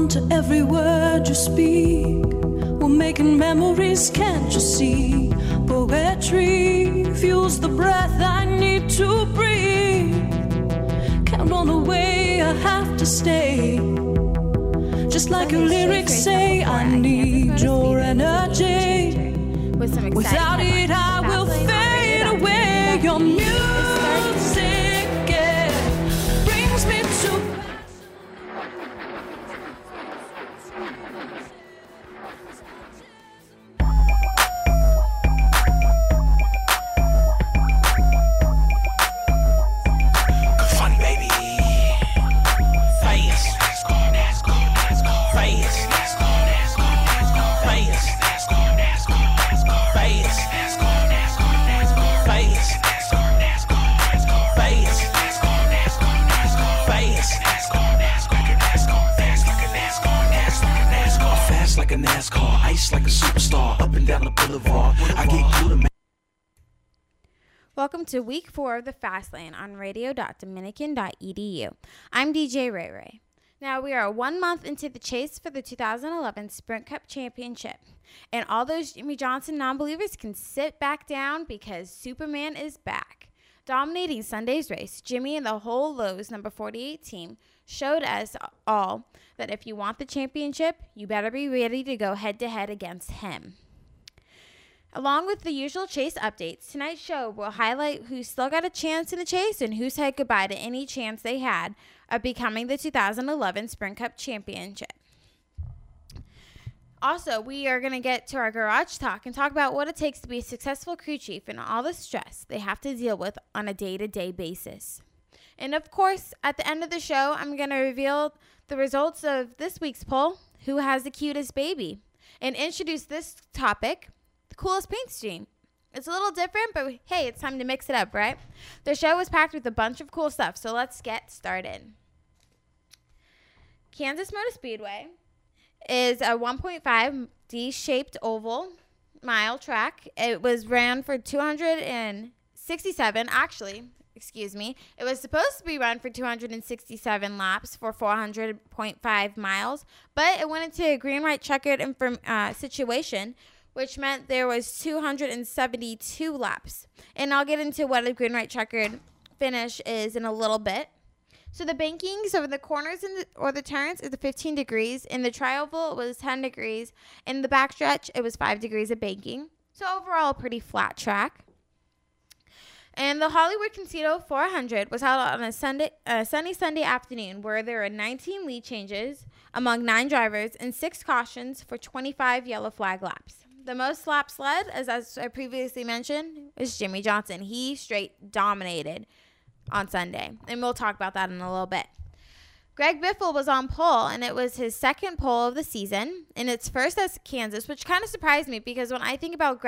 to every word you speak. We're making memories, can't you see? Poetry fuels the breath I need to breathe. Count on the way I have to stay. Just like your lyrics say, I need your energy. Without it, I will fade away. Your music, yeah, brings me to. Like a NASCAR, ice like a superstar, up and down the boulevard. I get good. Welcome to week 4 of the Fast Lane on radio.dominican.edu. I'm DJ Ray Ray. Now we are 1 month into the chase for the 2011 Sprint Cup Championship. And all those Jimmie Johnson non-believers can sit back down because Superman is back. Dominating Sunday's race, Jimmy and the whole Lowe's number 48 team showed us all that if you want the championship, you better be ready to go head-to-head against him. Along with the usual chase updates, tonight's show will highlight who still got a chance in the chase and who said goodbye to any chance they had of becoming the 2011 Sprint Cup Championship. Also, we are going to get to our garage talk and talk about what it takes to be a successful crew chief and all the stress they have to deal with on a day-to-day basis. And of course, at the end of the show, I'm going to reveal the results of this week's poll, who has the cutest baby, and introduce this topic, the coolest paint scheme. It's a little different, but hey, it's time to mix it up, right? The show was packed with a bunch of cool stuff, so let's get started. Kansas Motor Speedway is a 1.5 D-shaped oval mile track. It was ran for 267, it was supposed to be run for 267 laps for 400.5 miles, but it went into a green, white, checkered situation, which meant there was 272 laps. And I'll get into what a green, white, checkered finish is in a little bit. So the bankings over the corners or the turns is 15 degrees. In the tri-oval, it was 10 degrees. In the backstretch, it was 5 degrees of banking. So overall, a pretty flat track. And the Hollywood Candido 400 was held on a sunny Sunday afternoon where there were 19 lead changes among 9 drivers and 6 cautions for 25 yellow flag laps. The most laps led, as I previously mentioned, is Jimmie Johnson. He straight dominated on Sunday, and we'll talk about that in a little bit. Greg Biffle was on pole, and it was his second pole of the season, and it's first as Kansas, which kind of surprised me because when I think about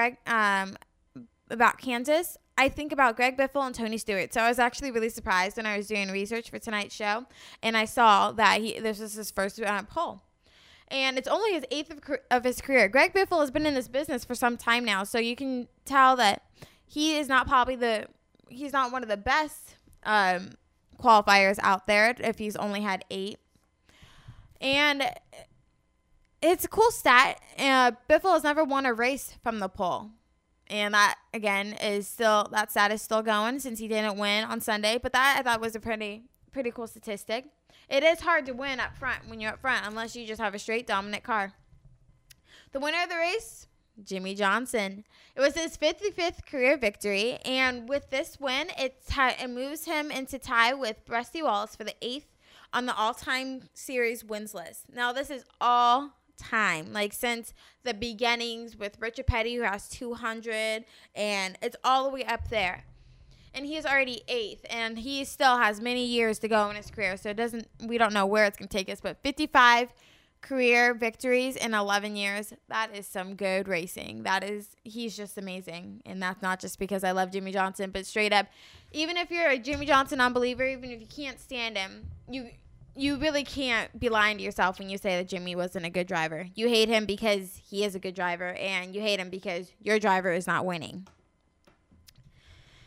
Kansas, I think about Greg Biffle and Tony Stewart. So I was actually really surprised when I was doing research for tonight's show, and I saw that this was his first pole. And it's only his 8th of his career. Greg Biffle has been in this business for some time now, so you can tell that he is not he's not one of the best qualifiers out there if he's only had 8. And it's a cool stat. Biffle has never won a race from the pole. And that, again, that stat is still going since he didn't win on Sunday. But that, I thought, was a pretty cool statistic. It is hard to win up front when you're up front unless you just have a straight dominant car. The winner of the race, Jimmie Johnson. It was his 55th career victory. And with this win, it moves him into tie with Rusty Wallace for the 8th on the all-time series wins list. Now, this is all time, like since the beginnings with Richard Petty, who has 200, and it's all the way up there. And he is already 8th, and he still has many years to go in his career, so we don't know where it's going to take us, but 55 career victories in 11 years, that is some good racing. He's just amazing, and that's not just because I love Jimmie Johnson, but straight up, even if you're a Jimmie Johnson unbeliever, even if you can't stand him, you really can't be lying to yourself when you say that Jimmy wasn't a good driver. You hate him because he is a good driver, and you hate him because your driver is not winning.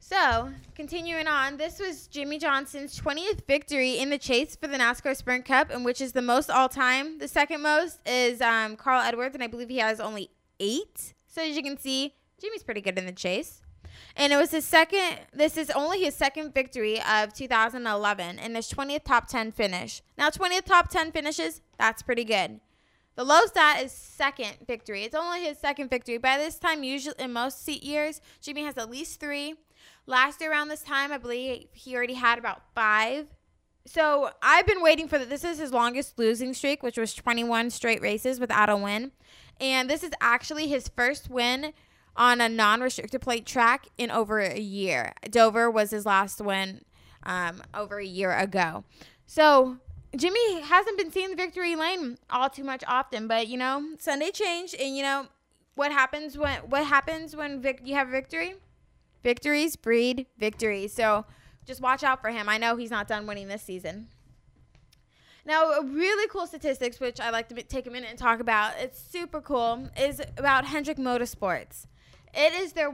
So, continuing on, this was Jimmie Johnson's 20th victory in the chase for the NASCAR Sprint Cup, and which is the most all-time. The second most is Carl Edwards, and I believe he has only 8. So, as you can see, Jimmy's pretty good in the chase. And it was this is only his second victory of 2011, and his 20th top 10 finish. Now, 20th top 10 finishes, that's pretty good. The low stat is second victory. It's only his second victory. By this time, usually in most years, Jimmy has at least 3. Last year around this time, I believe he already had about 5. So I've been waiting for this is his longest losing streak, which was 21 straight races without a win. And this is actually his first win on a non-restricted plate track in over a year. Dover was his last win over a year ago. So Jimmy hasn't been seeing the victory lane all too much often, but Sunday changed, and what happens when you have victory? Victories breed victories. So just watch out for him. I know he's not done winning this season. Now, a really cool statistics, which I like to take a minute and talk about, it's super cool, is about Hendrick Motorsports. It is their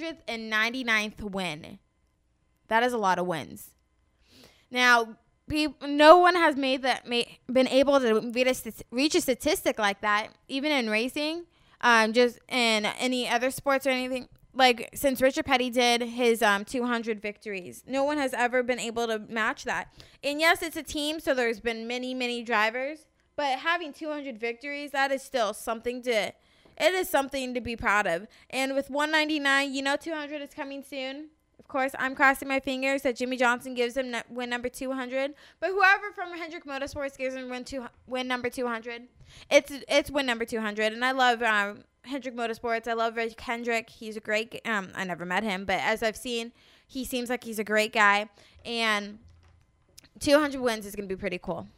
199th win. That is a lot of wins. Now, no one has been able to reach a statistic like that, even in racing, just in any other sports or anything. Like, since Richard Petty did his 200 victories, no one has ever been able to match that. And yes, it's a team, so there's been many, many drivers. But having 200 victories, that is still something to be proud of. And with 199, 200 is coming soon. Of course, I'm crossing my fingers that Jimmie Johnson gives him win number 200. But whoever from Hendrick Motorsports gives him win number 200, it's win number 200. And I love Hendrick Motorsports. I love Rick Hendrick. He's a great I never met him, but as I've seen, he seems like he's a great guy. And 200 wins is going to be pretty cool.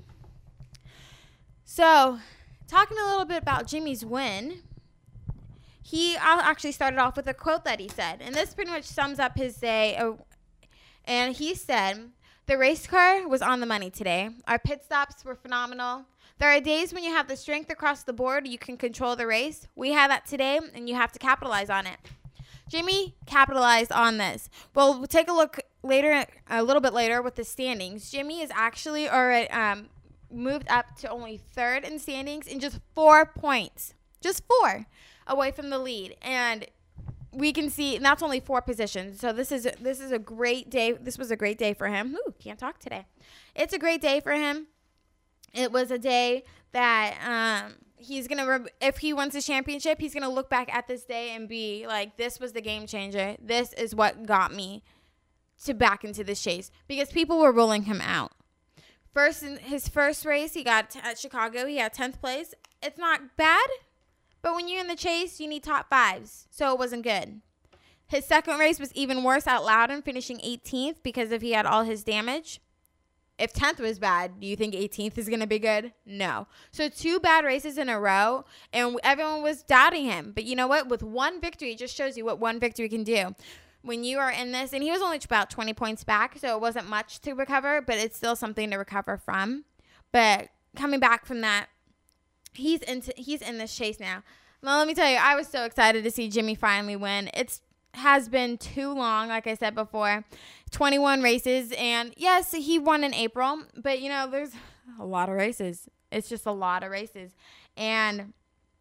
So, talking a little bit about Jimmy's win, I'll actually started off with a quote that he said, and this pretty much sums up his day. And he said, "The race car was on the money today. Our pit stops were phenomenal. There are days when you have the strength across the board, you can control the race. We had that today, and you have to capitalize on it." Jimmy capitalized on this. Well, we'll take a look a little bit later with the standings. Jimmy is actually already moved up to only 3rd in standings in just 4 points. Just 4 away from the lead. And we can see, and that's only 4 positions. So this is a great day. This was a great day for him. Ooh, can't talk today. It's a great day for him. It was a day that he's going to, if he wins the championship, he's going to look back at this day and be like, this was the game changer. This is what got me back into this chase, because people were ruling him out. In his first race, he got at Chicago. He had 10th place. It's not bad, but when you're in the chase, you need top 5s, so it wasn't good. His second race was even worse at Loudon, finishing 18th because he had all his damage. If 10th was bad, do you think 18th is going to be good? No. So 2 bad races in a row, and everyone was doubting him. But you know what? With 1 victory, it just shows you what 1 victory can do. When you are in this, and he was only about 20 points back, so it wasn't much to recover, but it's still something to recover from. But coming back from that, he's in this chase now. Now, let me tell you, I was so excited to see Jimmy finally win. It has been too long, like I said before. 21 races, and yes, he won in April, but there's a lot of races. It's just a lot of races, and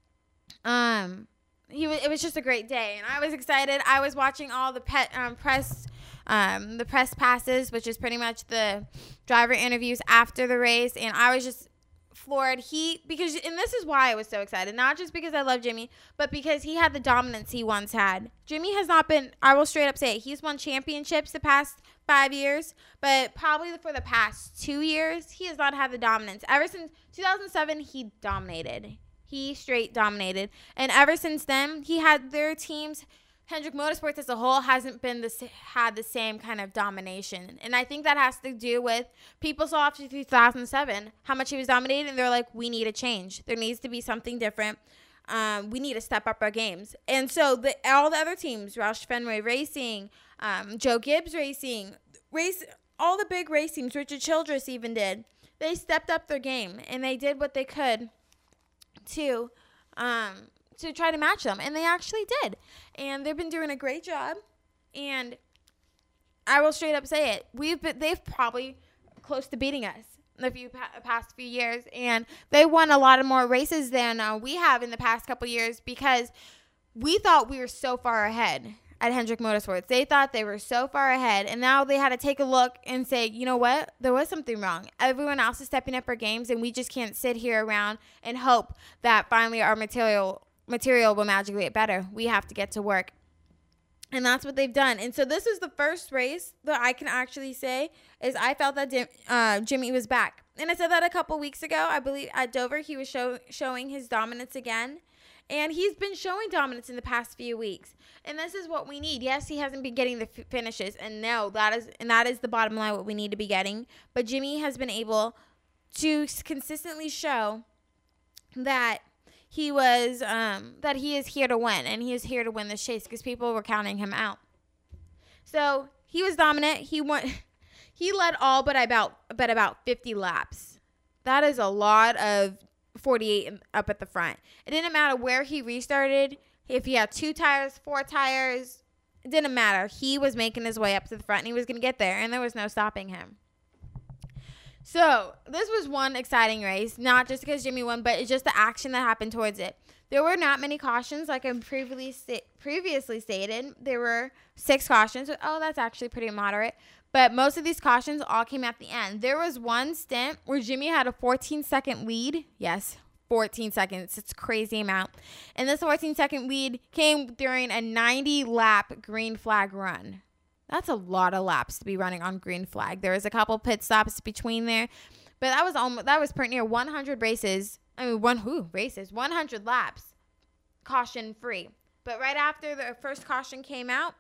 it was just a great day, and I was excited. I was watching all the press passes, which is pretty much the driver interviews after the race, and I was just floored. And this is why I was so excited, not just because I love Jimmy, but because he had the dominance he once had. Jimmy has not been, I will straight up say it, he's won championships the past 5 years, but probably for the past 2 years, he has not had the dominance. Ever since 2007, he dominated. He straight dominated. And ever since then, he had their teams, Hendrick Motorsports as a whole, hasn't had the same kind of domination. And I think that has to do with people saw after 2007 how much he was dominating, and they're like, we need a change. There needs to be something different. We need to step up our games. And so all the other teams, Roush Fenway Racing, Joe Gibbs Racing, all the big race teams, Richard Childress even did, they stepped up their game, and they did what they could to try to match them, and they actually did, and they've been doing a great job. And I will straight up say it. They've probably close to beating us in the past few years, and they won a lot of more races than we have in the past couple years because we thought we were so far ahead at Hendrick Motorsports. They thought they were so far ahead, and now they had to take a look and say, you know what? There was something wrong. Everyone else is stepping up our games, and we just can't sit here around and hope that finally our material will magically get better. We have to get to work. And that's what they've done. And so this is the first race that I can actually say is I felt that Jimmy was back. And I said that a couple weeks ago. I believe at Dover he was showing his dominance again. And he's been showing dominance in the past few weeks. And this is what we need. Yes, he hasn't been getting the finishes. And no, that is the bottom line what we need to be getting. But Jimmy has been able to consistently show that he is here to win, and he is here to win this chase because people were counting him out. So he was dominant. He led all but about 50 laps. That is a lot of 48 up at the front. It didn't matter where he restarted. If he had 2 tires, 4 tires, it didn't matter. He was making his way up to the front, and he was going to get there, and there was no stopping him. So this was one exciting race, not just because Jimmy won, but it's just the action that happened towards it. There were not many cautions, like I previously stated. There were 6 cautions. Oh, that's actually pretty moderate. But most of these cautions all came at the end. There was one stint where Jimmy had a 14-second lead. Yes, 14 seconds. It's a crazy amount. And this 14-second lead came during a 90-lap green flag run. That's a lot of laps to be running on green flag. There was a couple pit stops between there, but that was pretty near 100 races. 100 laps, caution free. But right after the first caution came out,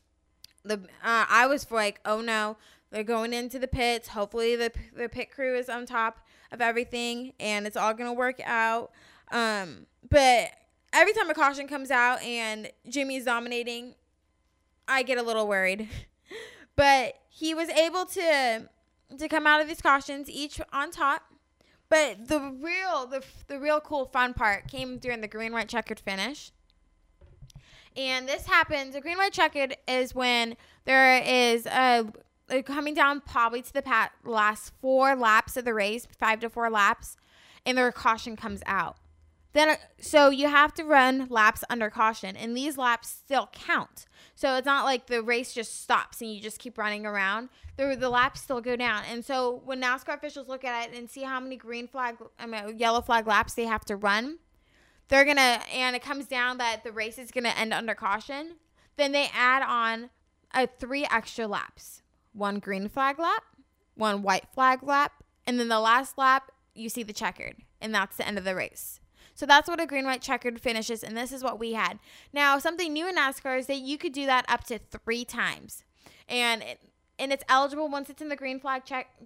I was like, oh no, they're going into the pits. Hopefully the pit crew is on top of everything and it's all gonna work out. But every time a caution comes out and Jimmy's dominating, I get a little worried. But he was able to come out of these cautions each on top. But the real cool fun part came during the green-white checkered finish. And this happens, the green-white checkered is when there is coming down probably to the last 4 laps of the race, 5 to 4 laps, and their caution comes out. So you have to run laps under caution, and these laps still count. So it's not like the race just stops and you just keep running around. The laps still go down. And so when NASCAR officials look at it and see how many yellow flag laps they have to run, and it comes down that the race is gonna end under caution, then they add on 3 extra laps. 1 green flag lap, 1 white flag lap, and then the last lap you see the checkered, and that's the end of the race. So that's what a green-white checkered finishes, and this is what we had. Now, something new in NASCAR is that you could do that up to 3 times, and it's eligible once it's in the green-white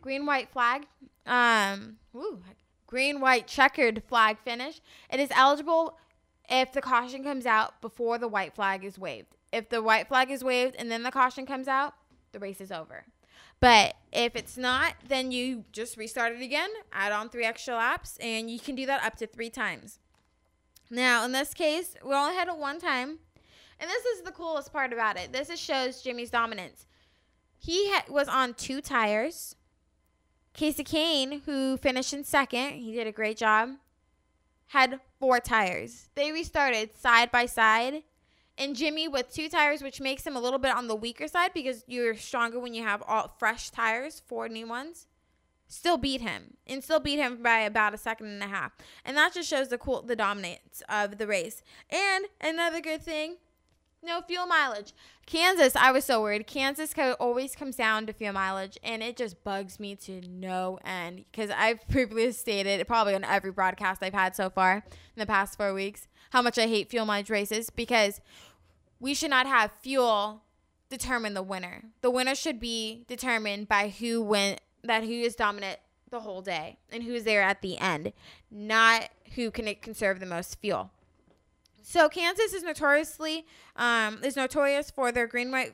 checkered flag finish. It is eligible if the caution comes out before the white flag is waved. If the white flag is waved and then the caution comes out, the race is over. But if it's not, then you just restart it again, add on 3 extra laps, and you can do that up to 3 times. Now, in this case, we only had it 1 time, and this is the coolest part about it. This shows Jimmy's dominance. He was on 2 tires. Casey Kane, who finished in second, he did a great job, had 4 tires. They restarted side by side. And Jimmy with 2 tires, which makes him a little bit on the weaker side because you're stronger when you have all fresh tires, 4 new ones, still beat him. And still beat him by about 1.5 seconds. And that just shows the dominance of the race. And another good thing, no fuel mileage. Kansas, I was so worried. Kansas always comes down to fuel mileage, and it just bugs me to no end. Because I've previously stated, probably on every broadcast I've had so far in the past 4 weeks, how much I hate fuel mileage races, because we should not have fuel determine the winner. The winner should be determined by who is dominant the whole day and who's there at the end, not who can conserve the most fuel. So Kansas is notorious for their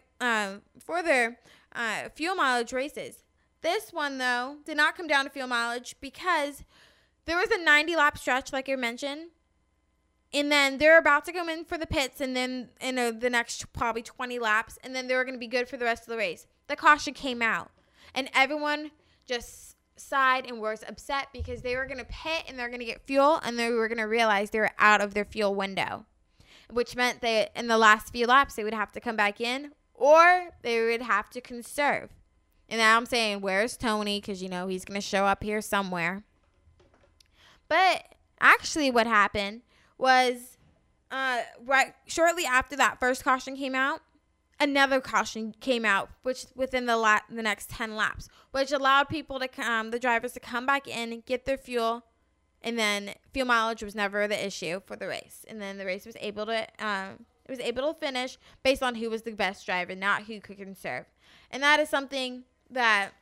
fuel mileage races. This one, though, did not come down to fuel mileage because there was a 90-lap stretch, like I mentioned, And then they're about to come in for the pits, and then in the next probably 20 laps, and then they were going to be good for the rest of the race. The caution came out, and everyone just sighed and was upset because they were going to pit and they're going to get fuel, and they were going to realize they were out of their fuel window, which meant that in the last few laps they would have to come back in or they would have to conserve. And now I'm saying, where's Tony? Because, he's going to show up here somewhere. But actually what happened was right shortly after that first caution came out, another caution came out, which within the next 10 laps, which allowed people to the drivers to come back in, get their fuel, and then fuel mileage was never the issue for the race. And then the race was able to finish based on who was the best driver, not who could conserve. And that is something that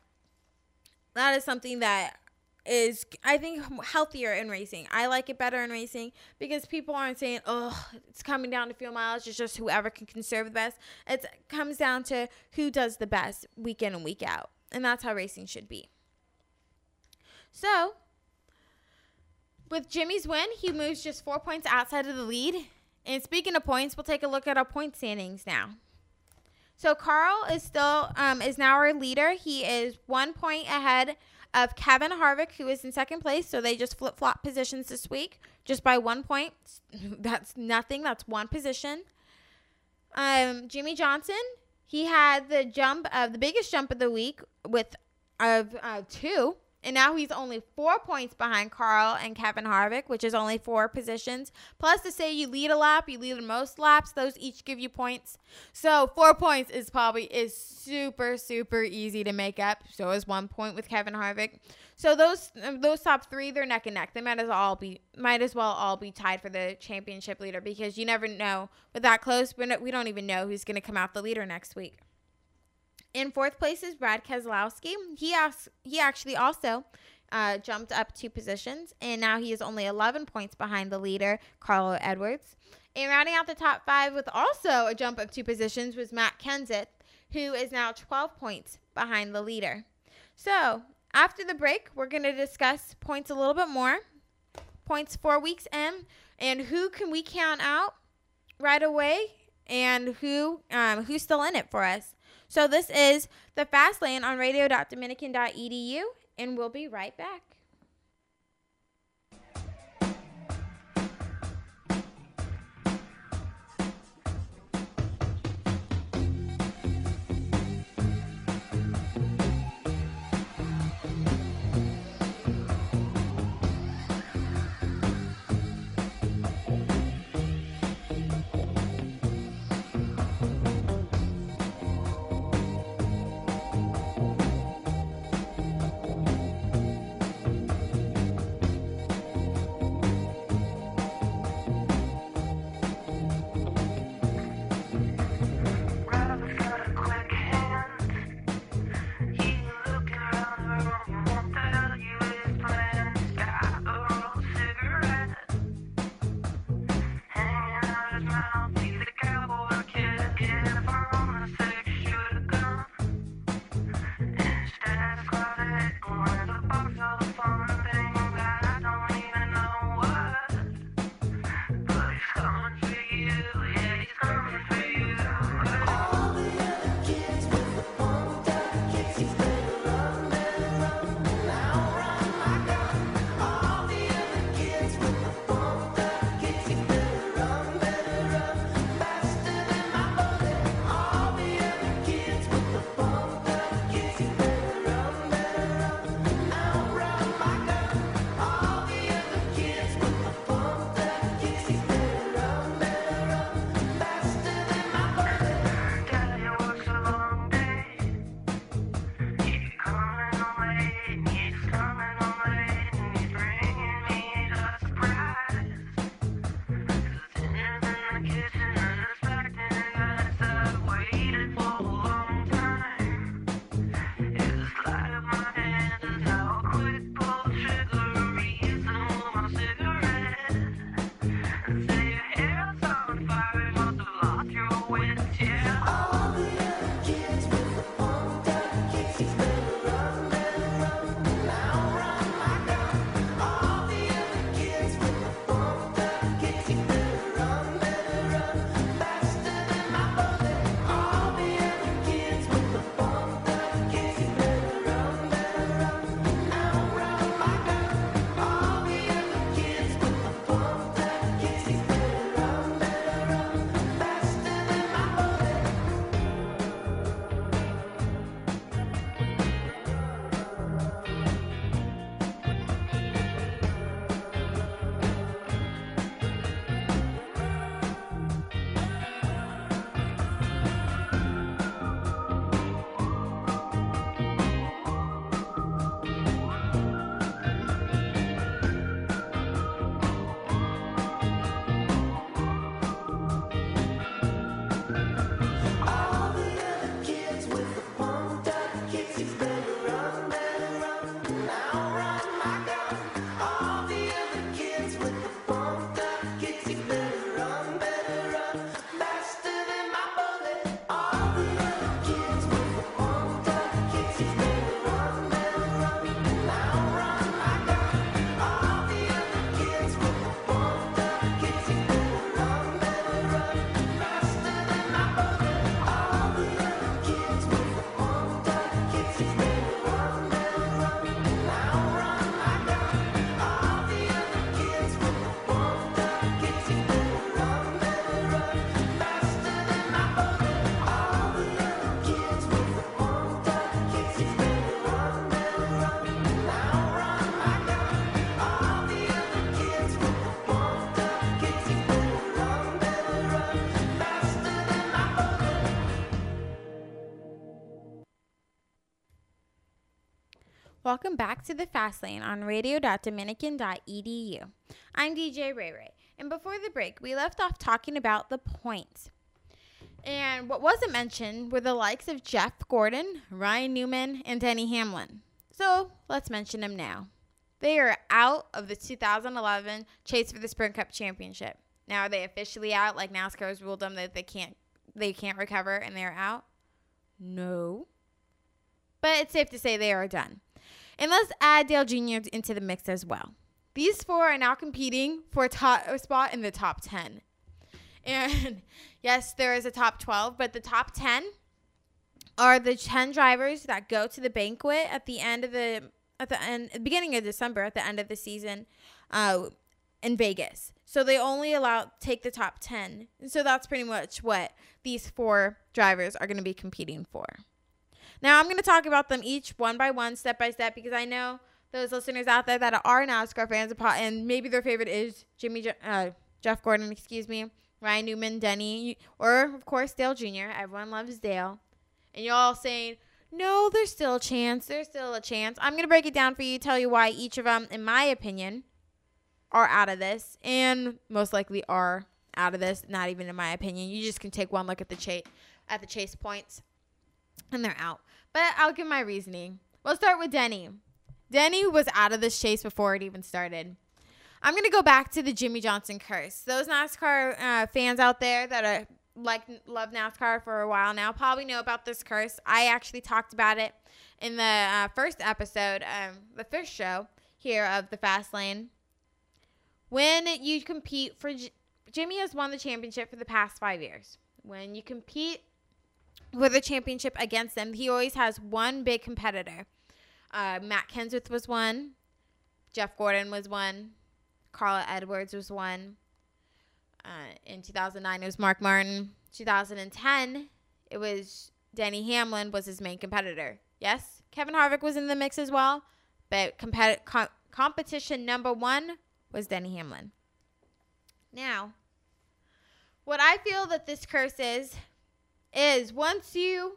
is, I think, healthier in racing. I like it better in racing because people aren't saying, oh, it's coming down to fuel mileage. It's just whoever can conserve the best. It comes down to who does the best week in and week out. And that's how racing should be. So, with Jimmy's win, he moves just 4 points outside of the lead. And speaking of points, we'll take a look at our point standings now. So, Carl is still is now our leader. He is 1 point ahead of Kevin Harvick, who is in second place. So they just flip-flop positions this week just by 1 point. That's nothing. That's one position. Jimmy Johnson, he had the biggest jump of the week of 2. And now he's only 4 points behind Carl and Kevin Harvick, which is only 4 positions. Plus, to say you lead a lap, you lead in most laps, those each give you points. So 4 points is super, super easy to make up. So is 1 point with Kevin Harvick. So those top 3, they're neck and neck. They might as well all be tied for the championship leader because you never know. With that close, we don't even know who's going to come out the leader next week. In fourth place is Brad Keselowski. He actually also jumped up 2 positions, and now he is only 11 points behind the leader, Carlo Edwards. And rounding out the top 5 with also a jump of 2 positions was Matt Kenseth, who is now 12 points behind the leader. So after the break, we're going to discuss points a little bit more, points 4 weeks in, and who can we count out right away, and who's still in it for us. So this is the Fast Lane on radio.dominican.edu, and we'll be right back. Welcome back to the Fast Lane on radio.dominican.edu. I'm DJ Ray Ray, and before the break, we left off talking about the points. And what wasn't mentioned were the likes of Jeff Gordon, Ryan Newman, and Denny Hamlin. So let's mention them now. They are out of the 2011 Chase for the Sprint Cup Championship. Now, are they officially out, like NASCAR has ruled them that they can't recover and they're out? No. But it's safe to say they are done. And let's add Dale Jr. into the mix as well. These four are now competing for a spot in the top 10. And yes, there is a top 12, but the top 10 are the 10 drivers that go to the banquet at the beginning of December, at the end of the season, in Vegas. So they only take the top 10. And so that's pretty much what these four drivers are going to be competing for. Now, I'm going to talk about them each one by one, step by step, because I know those listeners out there that are NASCAR fans, and maybe their favorite is Jeff Gordon, Ryan Newman, Denny, or, of course, Dale Jr. Everyone loves Dale. And you're all saying, no, there's still a chance. There's still a chance. I'm going to break it down for you, tell you why each of them, in my opinion, are out of this, and most likely are out of this, not even in my opinion. You just can take one look at the chase points, and they're out. But I'll give my reasoning. We'll start with Denny. Denny was out of this chase before it even started. I'm going to go back to the Jimmie Johnson curse. Those NASCAR fans out there that love NASCAR for a while now probably know about this curse. I actually talked about it in the first episode, the first show here of the Fast Lane. When you compete for Jimmie has won the championship for the past 5 years. When you compete with a championship against them, he always has one big competitor. Matt Kenseth was one. Jeff Gordon was one. Carl Edwards was one. In 2009, it was Mark Martin. 2010, it was Denny Hamlin was his main competitor. Yes, Kevin Harvick was in the mix as well, but competition number one was Denny Hamlin. Now, what I feel that this curse is once you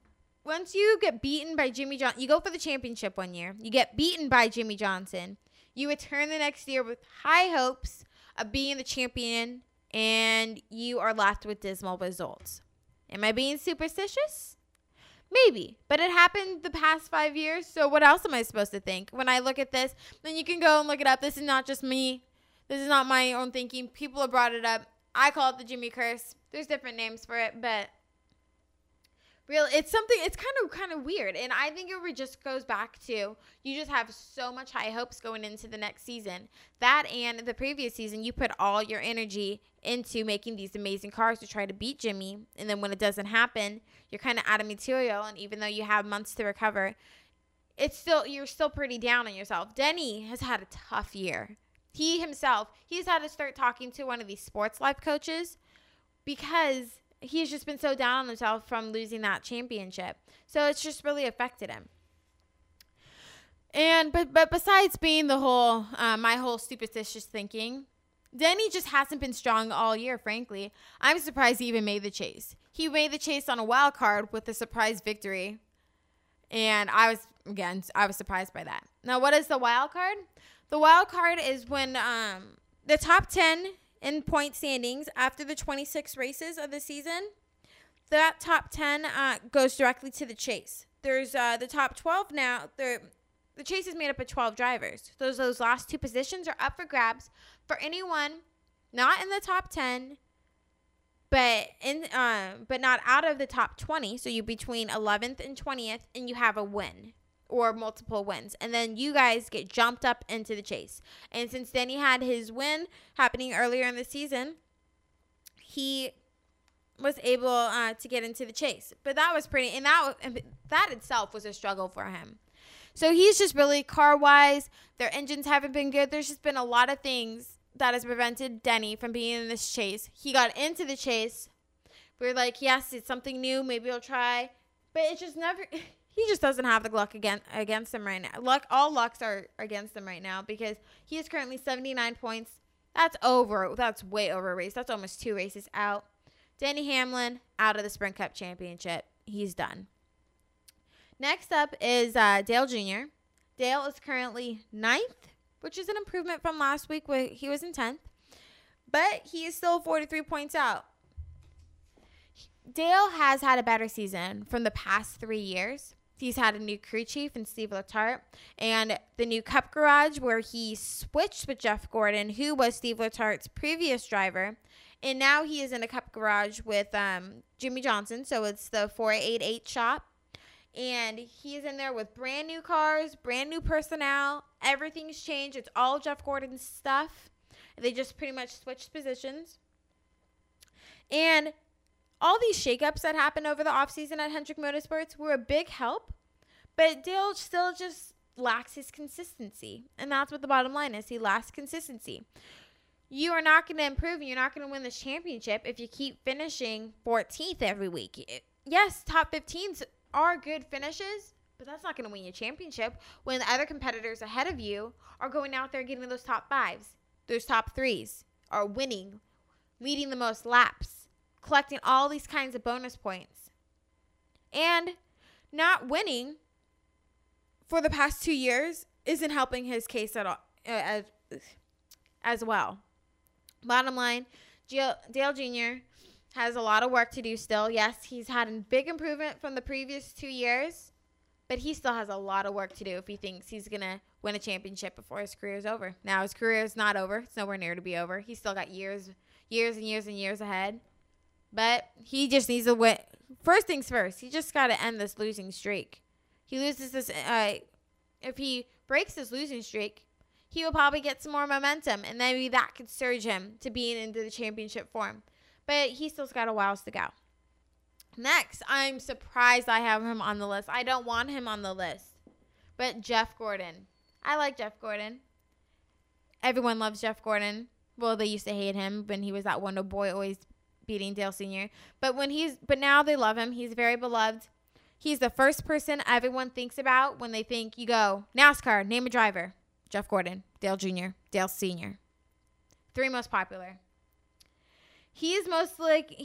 get beaten by Jimmie Johnson, you go for the championship one year, you get beaten by Jimmie Johnson, you return the next year with high hopes of being the champion, and you are left with dismal results. Am I being superstitious? Maybe, but it happened the past 5 years, so what else am I supposed to think? When I look at this, then you can go and look it up. This is not just me. This is not my own thinking. People have brought it up. I call it the Jimmie curse. There's different names for it, but it's kind of weird. And I think it just goes back to you just have so much high hopes going into the next season. That and the previous season, you put all your energy into making these amazing cars to try to beat Jimmie. And then when it doesn't happen, you're kind of out of material. And even though you have months to recover, you're still pretty down on yourself. Denny has had a tough year. He's had to start talking to one of these sports life coaches because he's just been so down on himself from losing that championship. So it's just really affected him. But besides being the whole, my whole superstitious thinking, Denny just hasn't been strong all year, frankly. I'm surprised he even made the chase. He made the chase on a wild card with a surprise victory. And I was surprised by that. Now, what is the wild card? The wild card is when the top 10 in point standings after the 26 races of the season, that top 10 goes directly to the chase. there's the top 12 now. The chase is made up of 12 drivers. Those last two positions are up for grabs for anyone not in the top 10, but not out of the top 20. So you're between 11th and 20th, and you have a win or multiple wins. And then you guys get jumped up into the chase. And since Denny had his win happening earlier in the season, he was able to get into the chase. But that was pretty, and that itself was a struggle for him. So he's just really, car-wise, their engines haven't been good. There's just been a lot of things that has prevented Denny from being in this chase. He got into the chase. We're like, yes, it's something new. Maybe he'll try. But it just never, he just doesn't have the luck against him right now. All lucks are against him right now because he is currently 79 points. That's way over a race. That's almost 2 races out. Denny Hamlin out of the Sprint Cup Championship. He's done. Next up is Dale Jr. Dale is currently 9th, which is an improvement from last week where he was in 10th. But he is still 43 points out. Dale has had a better season from the past 3 years. He's had a new crew chief in Steve Letarte and the new Cup Garage where he switched with Jeff Gordon, who was Steve Letarte's previous driver. And now he is in a Cup Garage with Jimmy Johnson. So it's the 488 shop. And he's in there with brand new cars, brand new personnel. Everything's changed. It's all Jeff Gordon's stuff. They just pretty much switched positions. And all these shakeups that happened over the offseason at Hendrick Motorsports were a big help. But Dale still just lacks his consistency. And that's what the bottom line is. He lacks consistency. You are not going to improve and you're not going to win this championship if you keep finishing 14th every week. Yes, top 15s are good finishes, but that's not going to win you a championship when the other competitors ahead of you are going out there getting those top 5s, those top 3s, are winning, leading the most laps, collecting all these kinds of bonus points. And not winning for the past 2 years isn't helping his case at all, as well. Bottom line, Dale Jr. has a lot of work to do still. Yes, he's had a big improvement from the previous 2 years, but he still has a lot of work to do if he thinks he's going to win a championship before his career is over. Now, his career is not over. It's nowhere near to be over. He's still got years and years ahead. But he just needs to win. First things first, he just got to end this losing streak. He loses this. If he breaks this losing streak, he will probably get some more momentum, and maybe that could surge him to being into the championship form. But he still's got a while to go. Next, I'm surprised I have him on the list. I don't want him on the list. But Jeff Gordon. I like Jeff Gordon. Everyone loves Jeff Gordon. Well, they used to hate him when he was that Wonder Boy always beating Dale Sr. But now they love him. He's very beloved. He's the first person everyone thinks about when they think you go, NASCAR, name a driver. Jeff Gordon, Dale Jr., Dale Sr. 3 most popular. He is most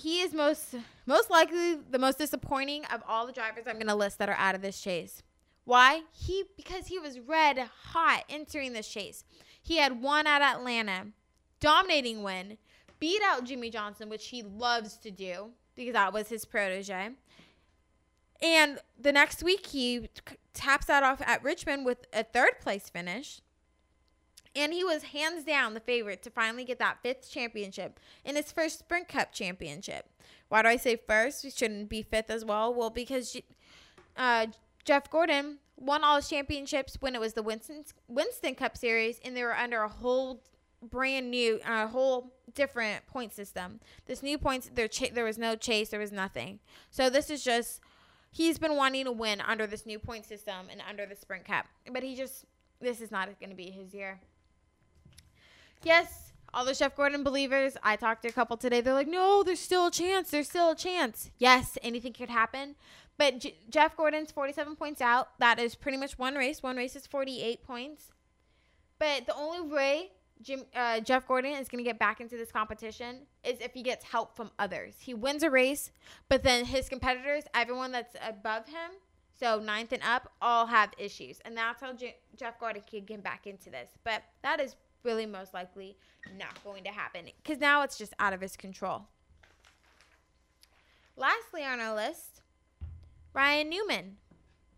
likely the most disappointing of all the drivers I'm going to list that are out of this chase. Why? Because he was red hot entering this chase. He had won at Atlanta, dominating win, beat out Jimmy Johnson, which he loves to do because that was his protege. And the next week he taps that off at Richmond with a 3rd place finish. And he was hands down the favorite to finally get that 5th championship in his first Sprint Cup championship. Why do I say first? We shouldn't be 5th as well. Well, because Jeff Gordon won all his championships when it was the Winston Cup Series, and they were under a whole brand new, whole different point system. This new points, there was no chase, there was nothing. So this is just, he's been wanting to win under this new point system and under the Sprint Cup. But this is not going to be his year. Yes, all the Jeff Gordon believers, I talked to a couple today. They're like, no, there's still a chance. There's still a chance. Yes, anything could happen. But Jeff Gordon's 47 points out. That is pretty much one race. One race is 48 points. But the only way Jeff Gordon is going to get back into this competition is if he gets help from others. He wins a race, but then his competitors, everyone that's above him, so 9th and up, all have issues. And that's how Jeff Gordon can get back into this. But that is really most likely not going to happen because now it's just out of his control. Lastly on our list, Ryan Newman.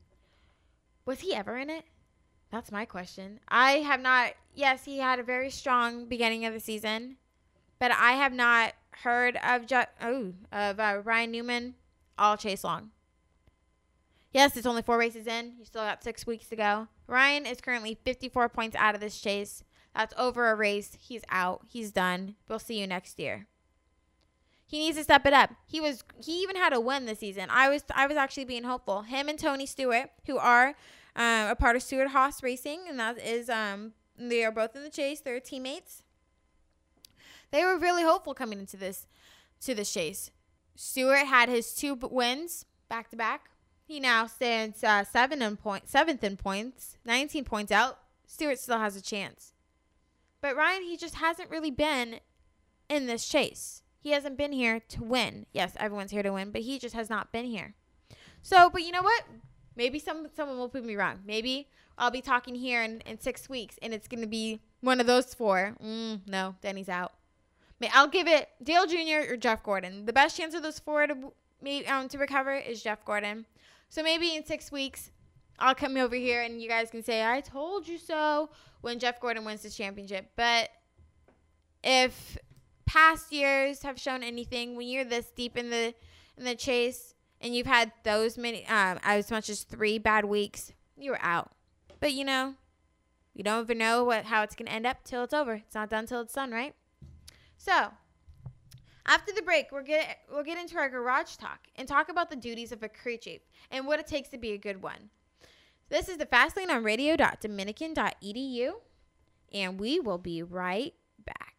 Was he ever in it? That's my question. I have not. Yes, he had a very strong beginning of the season, but I have not heard of Ryan Newman all chase long. Yes, it's only 4 races in. You still got 6 weeks to go. Ryan is currently 54 points out of this chase. That's over a race. He's out. He's done. We'll see you next year. He needs to step it up. He even had a win this season. I was actually being hopeful. Him and Tony Stewart, who are a part of Stewart-Haas Racing, and that is they are both in the chase. They're teammates. They were really hopeful coming into this chase. Stewart had his 2 wins back to back. He now stands 7th in points, 19 points out. Stewart still has a chance. But Ryan, he just hasn't really been in this chase. He hasn't been here to win. Yes, everyone's here to win, but he just has not been here. So, but you know what? Maybe someone will prove me wrong. Maybe I'll be talking here in 6 weeks, and it's going to be one of those 4. No, Denny's out. I'll give it Dale Jr. or Jeff Gordon. The best chance of those 4 to recover is Jeff Gordon. So maybe in 6 weeks, I'll come over here and you guys can say, I told you so, when Jeff Gordon wins the championship. But if past years have shown anything, when you're this deep in the chase and you've had those many, as much as 3 bad weeks, you're out. But you don't ever know how it's going to end up till it's over. It's not done till it's done, right? So after the break, we'll get into our garage talk and talk about the duties of a crew chief and what it takes to be a good one. This is the Fastlane on radio.dominican.edu, and we will be right back.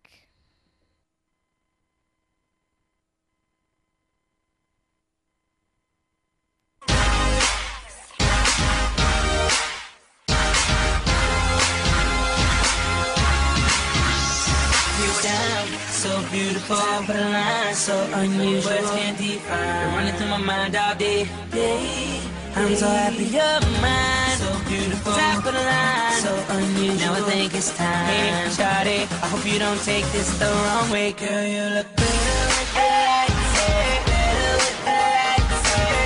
So beautiful, but a line so unusual. Words can't define. Running through my mind all day. I'm so happy you're mine. So beautiful, top of the line. So unusual. Now I think it's time. Hey, shawty, I hope you don't take this the wrong way, girl. You look better with the lights, better with the lights,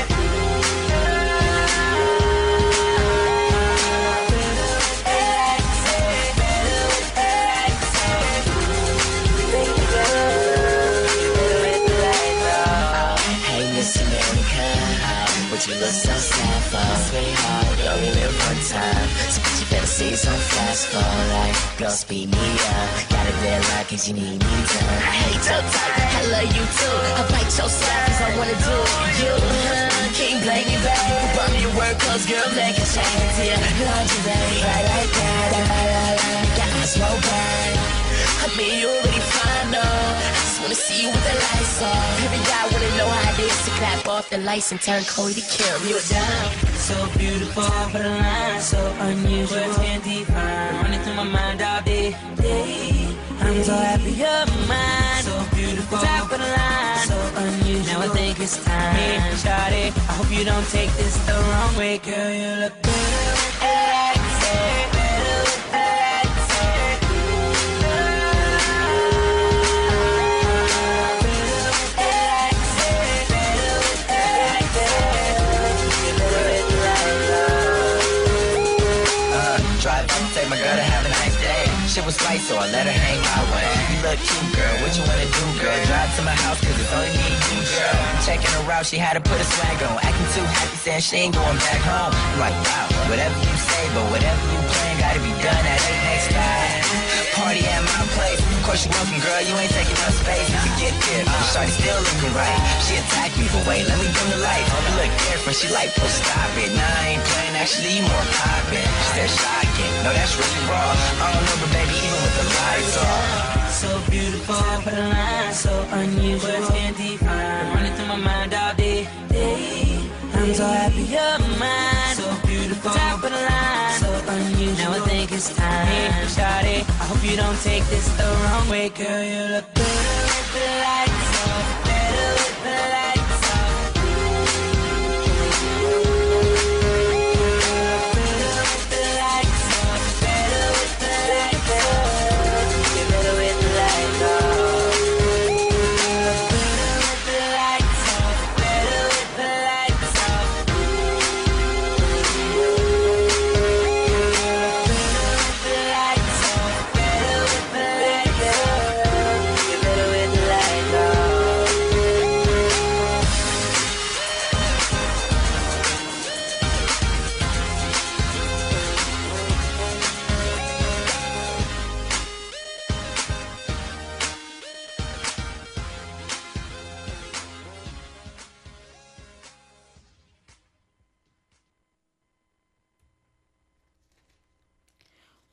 but you look so sad for sweetheart, you only live one time. So put your fantasies on fast forward. Girl, speed me up. Got a deadline cause you need me done. I hate your type, I love you too. I fight your side cause I wanna do you. Can't blame me, babe. Bum your work cause girl, that can change it to you. Lingerie, right like that. Got eyes roll back. I mean, you already fine, though. I just wanna see you with the lights off. Every guy wanna know how it is to clap off the lights and turn Chloe to Kim. You're down. so beautiful, but a line so unusual. Words can't define. Running through my mind all day. I'm so happy you're mine. So beautiful, top of the line. So unusual. Now I think it's time. Hey, shawty, I hope you don't take this the wrong way, girl. You look better with the lights, better with the lights. Take my girl to have a nice day. Shit was right, so I let her hang my way. You look cute, girl. What you wanna do, girl? Drive to my house, cause it's only me and you, girl. Checking her out, she had to put a swag on. Acting too happy, saying she ain't going back home. I'm like, wow, whatever you say, but whatever you plan, gotta be done at the next time. Party at my place. Of course you welcome, girl. You ain't taking no space. You can get there. Shawty still looking right. She attacked me, but wait, let me dim the light. You look different. She like, oh, stop it. Nah, I ain't playing. Actually, you more poppin'. She said, shocking. No, that's really raw. I don't know, but baby, even with the lights off. So beautiful, but a line so unusual. Words can't define. Running through my mind all day. I'm so happy you're mine. So beautiful, top of the line. So unusual. Now I think it's time. Hey, shawty, I hope you don't take this the wrong way, girl. You look better with the lights off. Better with the lights off.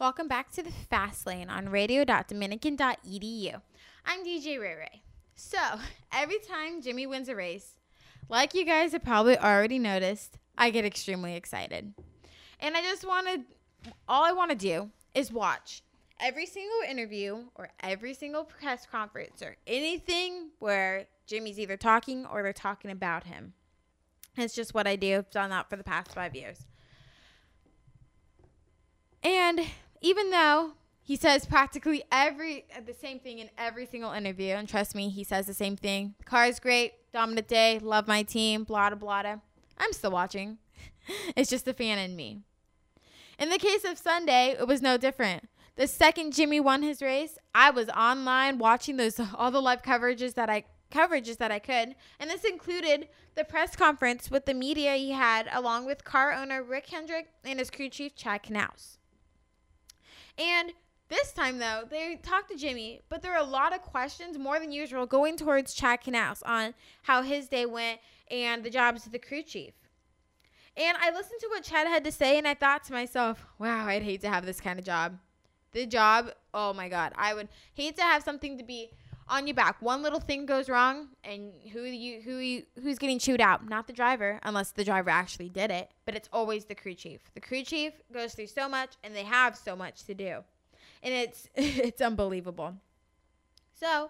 Welcome back to the Fast Lane on radio.dominican.edu. I'm DJ Ray Ray. So, every time Jimmy wins a race, like you guys have probably already noticed, I get extremely excited. And all I want to do is watch every single interview or every single press conference or anything where Jimmy's either talking or they're talking about him. It's just what I do. I've done that for the past 5 years. And even though he says practically the same thing in every single interview, and trust me, he says the same thing. The car is great, dominant day, love my team, blah, blah, blah. I'm still watching. It's just the fan in me. In the case of Sunday, it was no different. The second Jimmy won his race, I was online watching all the live coverages that I could, and this included the press conference with the media he had along with car owner Rick Hendrick and his crew chief Chad Knaus. And this time, though, they talked to Jimmy, but there were a lot of questions, more than usual, going towards Chad Knaus on how his day went and the jobs of the crew chief. And I listened to what Chad had to say, and I thought to myself, wow, I'd hate to have this kind of job. The job, oh my God, I would hate to have something to be on your back. One little thing goes wrong, and who's getting chewed out? Not the driver, unless the driver actually did it, but it's always the crew chief. The crew chief goes through so much, and they have so much to do, and it's unbelievable. So,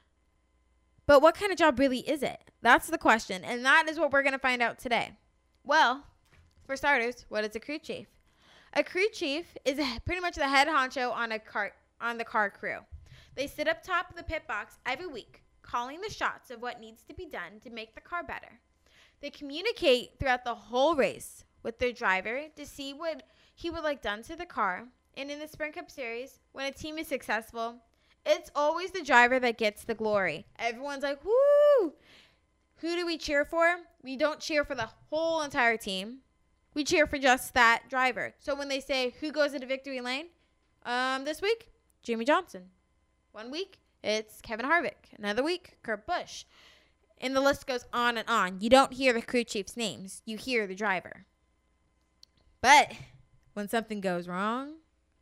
but what kind of job really is it? That's the question, and that is what we're going to find out today. Well, for starters, what is a crew chief? A crew chief is pretty much the head honcho on the car crew. They sit up top of the pit box every week, calling the shots of what needs to be done to make the car better. They communicate throughout the whole race with their driver to see what he would like done to the car. And in the Sprint Cup Series, when a team is successful, it's always the driver that gets the glory. Everyone's like, woo! Who do we cheer for? We don't cheer for the whole entire team. We cheer for just that driver. So when they say, who goes into victory lane? This week, Jimmie Johnson. 1 week, it's Kevin Harvick. Another week, Kurt Busch. And the list goes on and on. You don't hear the crew chief's names. You hear the driver. But when something goes wrong,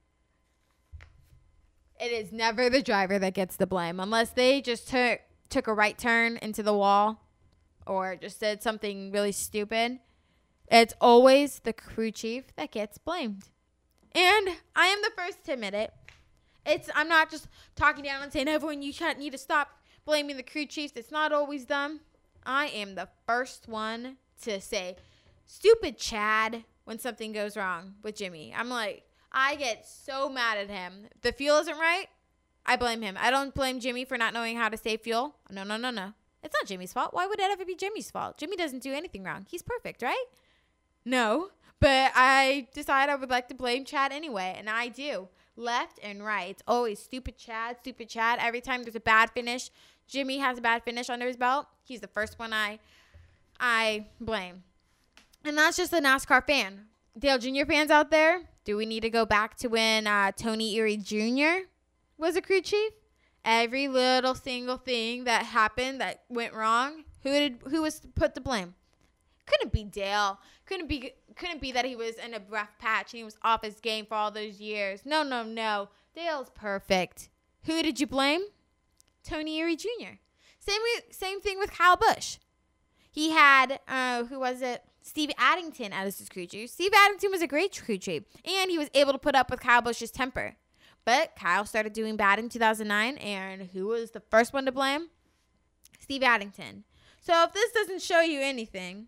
it is never the driver that gets the blame. Unless they just took a right turn into the wall or just said something really stupid. It's always the crew chief that gets blamed. And I am the first to admit it. I'm not just talking down and saying, everyone, you need to stop blaming the crew chiefs. It's not always them. I am the first one to say, stupid Chad, when something goes wrong with Jimmy. I'm like, I get so mad at him. If the fuel isn't right, I blame him. I don't blame Jimmy for not knowing how to save fuel. No. It's not Jimmy's fault. Why would it ever be Jimmy's fault? Jimmy doesn't do anything wrong. He's perfect, right? No, but I decide I would like to blame Chad anyway, and I do. Left and right. It's always stupid Chad. Every time there's a bad finish, Jimmy has a bad finish under his belt, he's the first one I blame. And that's just a NASCAR fan. Dale Jr. fans out there, do we need to go back to when Tony Erie Jr. was a crew chief? Every little single thing that happened that went wrong, who was put to blame? Couldn't be Dale. Couldn't be that he was in a rough patch and he was off his game for all those years. No. Dale's perfect. Who did you blame? Tony Erie Jr. Same thing with Kyle Busch. He had, Steve Addington as his crew chief. Steve Addington was a great crew chief, and he was able to put up with Kyle Busch's temper. But Kyle started doing bad in 2009, and who was the first one to blame? Steve Addington. So if this doesn't show you anything,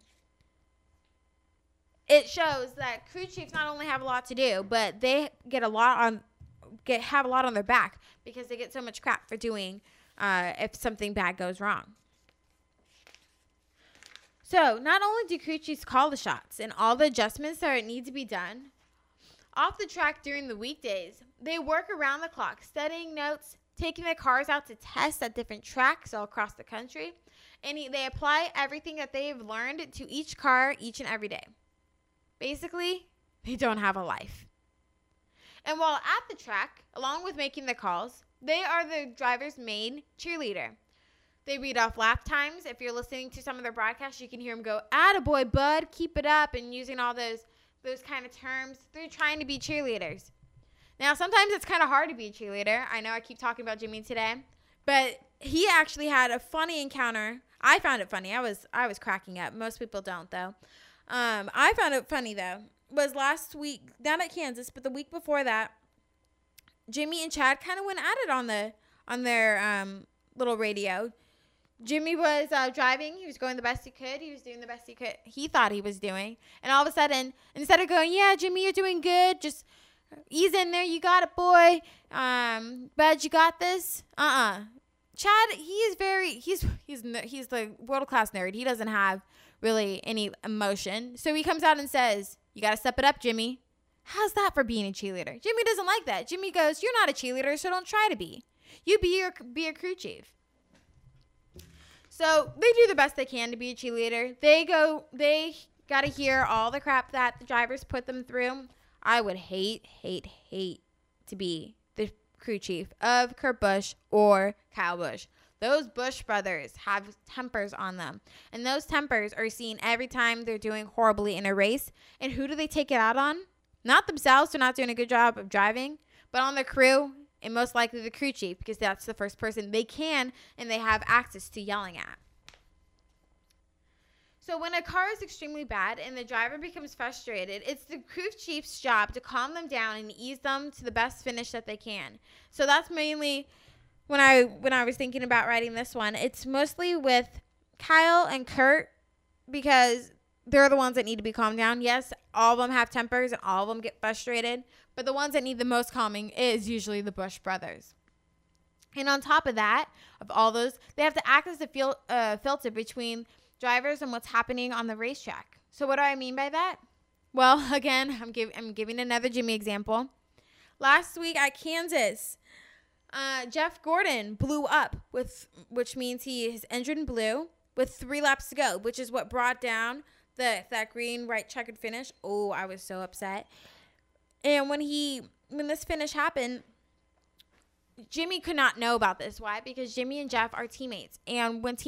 it shows that crew chiefs not only have a lot to do, but they have a lot on their back because they get so much crap for doing if something bad goes wrong. So not only do crew chiefs call the shots and all the adjustments that need to be done off the track during the weekdays, they work around the clock, studying notes, taking their cars out to test at different tracks all across the country, and they apply everything that they've learned to each car each and every day. Basically, they don't have a life. And while at the track, along with making the calls, they are the driver's main cheerleader. They read off lap times. If you're listening to some of their broadcasts, you can hear them go, "Attaboy, bud, keep it up," and using all those kind of terms. They're trying to be cheerleaders. Now, sometimes it's kind of hard to be a cheerleader. I know I keep talking about Jimmy today, but he actually had a funny encounter. I found it funny. I was cracking up. Most people don't, though. I found it funny, though. Was last week down at Kansas, but the week before that, Jimmy and Chad kind of went at it on their little radio. Jimmy was driving. He was going the best he could. He was doing the best he thought he was doing. And all of a sudden, instead of going, yeah, Jimmy, you're doing good, just ease in there. You got it, boy. Bud, you got this. Chad, he's the world-class nerd. He doesn't have really any emotion. So he comes out and says, you got to step it up, Jimmy. How's that for being a cheerleader? Jimmy doesn't like that. Jimmy goes, you're not a cheerleader, so don't try to be. You be a crew chief. So they do the best they can to be a cheerleader. They got to hear all the crap that the drivers put them through. I would hate to be the crew chief of Kurt Busch or Kyle Busch. Those Busch brothers have tempers on them. And those tempers are seen every time they're doing horribly in a race. And who do they take it out on? Not themselves. They're not doing a good job of driving. But on the crew, and most likely the crew chief, because that's the first person they can and they have access to yelling at. So when a car is extremely bad and the driver becomes frustrated, it's the crew chief's job to calm them down and ease them to the best finish that they can. So that's mainly when I was thinking about writing this one. It's mostly with Kyle and Kurt because they're the ones that need to be calmed down. Yes, all of them have tempers and all of them get frustrated, but the ones that need the most calming is usually the Busch brothers. And on top of that, of all those, they have to act as a filter between drivers and what's happening on the racetrack. So what do I mean by that? Well, again, I'm giving another Jimmy example. Last week at Kansas, Jeff Gordon blew up, which means his engine blew with 3 laps to go, which is what brought down that green right checkered finish. Oh, I was so upset. And when this finish happened, Jimmy could not know about this. Why? Because Jimmy and Jeff are teammates. And when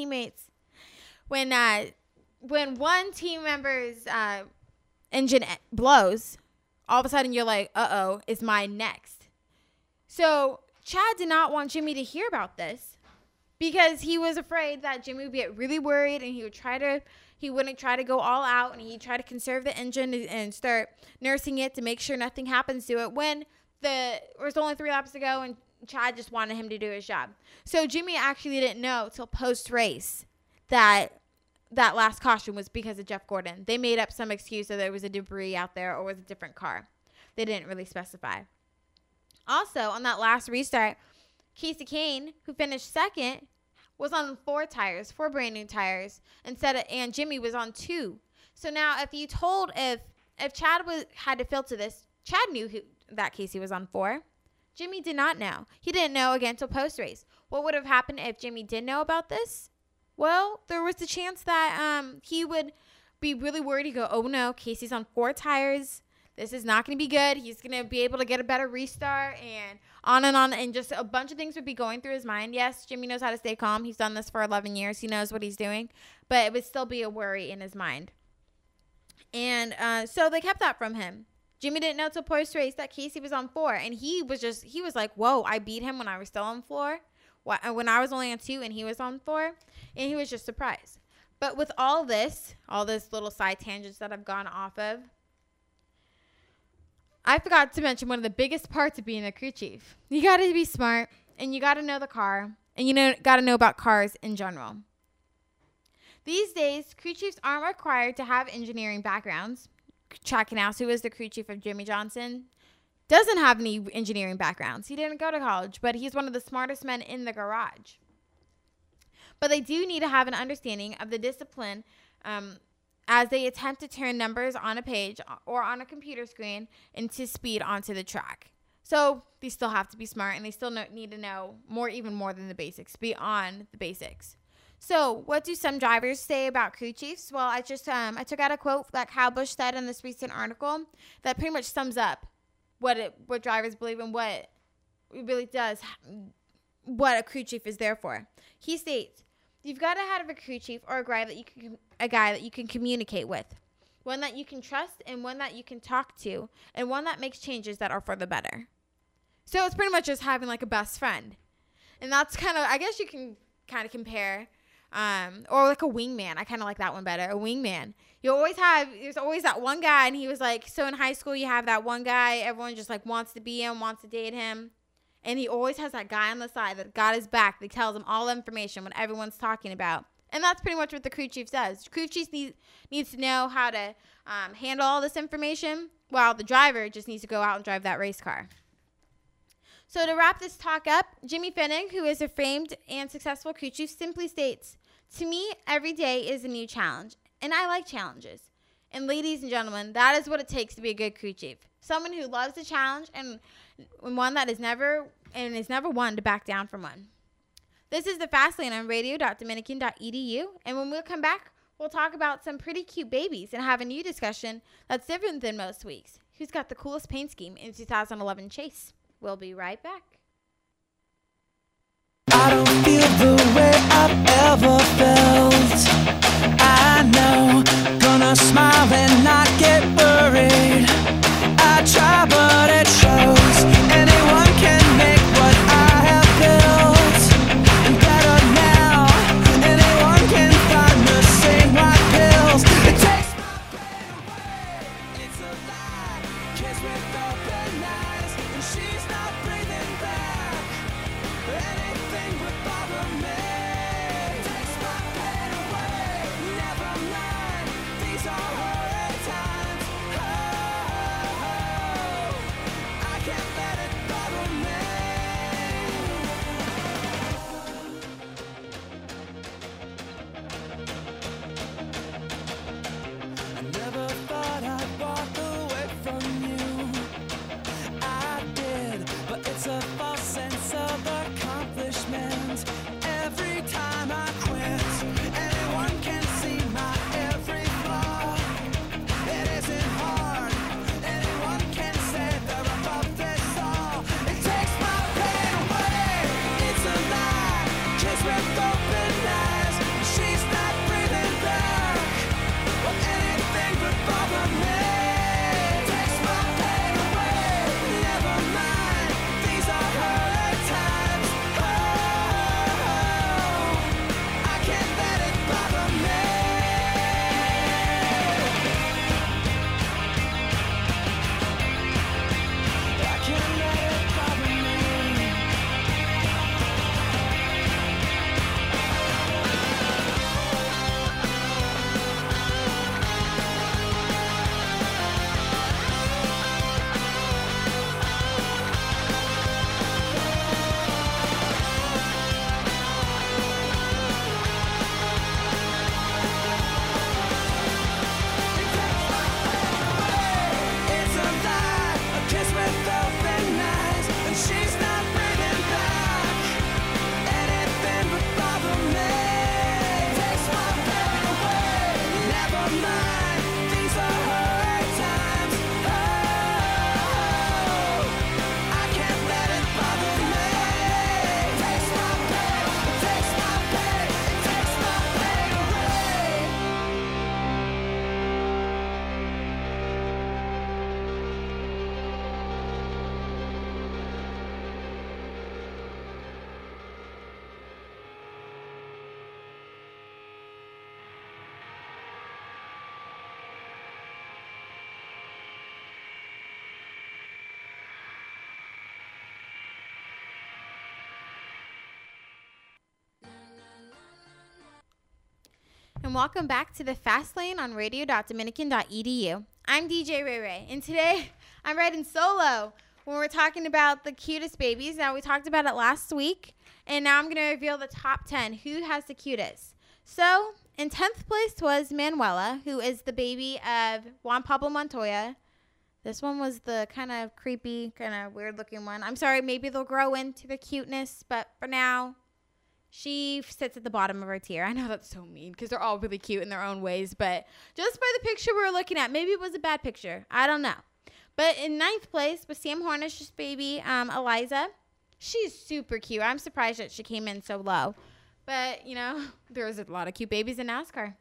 one team member's engine blows, all of a sudden you're like, uh-oh, it's mine next. So Chad did not want Jimmy to hear about this because he was afraid that Jimmy would get really worried and he wouldn't try to go all out, and he'd try to conserve the engine and start nursing it to make sure nothing happens to it when there was only 3 laps to go and Chad just wanted him to do his job. So Jimmy actually didn't know till post-race that last caution was because of Jeff Gordon. They made up some excuse that there was a debris out there or was a different car. They didn't really specify. Also, on that last restart, Casey Kane, who finished second, was on 4 brand new tires, and Jimmy was on 2. So now, if Chad had to filter this, Chad knew that Casey was on 4. Jimmy did not know. He didn't know again until post race. What would have happened if Jimmy did know about this? Well, there was the chance that he would be really worried. He'd go, oh no, Casey's on 4 tires. This is not going to be good. He's going to be able to get a better restart and on, and just a bunch of things would be going through his mind. Yes, Jimmy knows how to stay calm. He's done this for 11 years. He knows what he's doing, but it would still be a worry in his mind. And so they kept that from him. Jimmy didn't know till post race that Casey was on 4, and he was like, whoa, I beat him when I was still on 4. When I was only on 2 and he was on 4, and he was just surprised. But with all this little side tangents that I've gone off of, I forgot to mention one of the biggest parts of being a crew chief. You got to be smart, and you got to know the car, and you got to know about cars in general. These days, crew chiefs aren't required to have engineering backgrounds. Chad Knaus, who is the crew chief of Jimmie Johnson, doesn't have any engineering backgrounds. He didn't go to college, but he's one of the smartest men in the garage. But they do need to have an understanding of the discipline as they attempt to turn numbers on a page or on a computer screen into speed onto the track. So they still have to be smart, and they still need to know even more than the basics, beyond the basics. So what do some drivers say about crew chiefs? Well, I took out a quote that Kyle Busch said in this recent article that pretty much sums up what drivers believe and what it really does, what a crew chief is there for. He states, you've got to have a crew chief or a guy that you can communicate with, one that you can trust and one that you can talk to, and one that makes changes that are for the better. So it's pretty much just having like a best friend. And that's kind of, I guess you can kind of compare, or like a wingman. I kind of like that one better. A wingman. There's always that one guy, and he was like, so in high school you have that one guy, everyone just like wants to be him, wants to date him. And he always has that guy on the side that got his back, that tells him all the information, what everyone's talking about. And that's pretty much what the crew chief does. Crew chief needs to know how to handle all this information, while the driver just needs to go out and drive that race car. So to wrap this talk up, Jimmy Finnick, who is a famed and successful crew chief, simply states, "To me, every day is a new challenge, and I like challenges. And ladies and gentlemen, that is what it takes to be a good crew chief. Someone who loves a challenge and one that is never one to back down from one." This is the Fast Lane on radio.dominican.edu, and when we come back, we'll talk about some pretty cute babies and have a new discussion that's different than most weeks. Who's got the coolest paint scheme in 2011 Chase? We'll be right back. I don't feel the way I've ever felt. I know, gonna smile and not get worried. I try, but it shows. Anyone can make what I have built. And better now, anyone can find the same white pills. It takes my pain away. It's a lie. Kiss with open eyes, and she's not breathing back. Anything would bother me. Takes my pain away. Never mind. These are horrid times. Oh, I can't let it bother me. I never thought I'd walk away from you. I did, but it's a false sense of accomplishment. Every time I quit, anyone can see my every flaw. It isn't hard. Anyone can say they're above this all. It takes my pain away. It's a lie. Kiss with open eyes. She's not breathing back. Well, anything would bother me. Takes my pain away. Never mind. These are her times. Oh, I can't let it bother me. I can't let it bother me. It's a lie, a kiss with open eyes, and she's not breathing back. Anything would bother me. Takes my pain away. Never mind, these are her times. Oh, I can't let it bother me. Takes my pain, takes my pain, takes my pain away. And welcome back to the Fast Lane on radio.dominican.edu. I'm DJ Ray Ray, and today I'm riding solo when we're talking about the cutest babies. Now, we talked about it last week, and now I'm going to reveal the top 10. Who has the cutest? So, in 10th place was Manuela, who is the baby of Juan Pablo Montoya. This one was the kind of creepy, kind of weird-looking one. I'm sorry, maybe they'll grow into the cuteness, but for now, she sits at the bottom of our tier. I know that's so mean because they're all really cute in their own ways, but just by the picture we were looking at, maybe it was a bad picture. I don't know. But in 9th place was Sam Hornish's baby, Eliza. She's super cute. I'm surprised that she came in so low. But, you know, there's a lot of cute babies in NASCAR.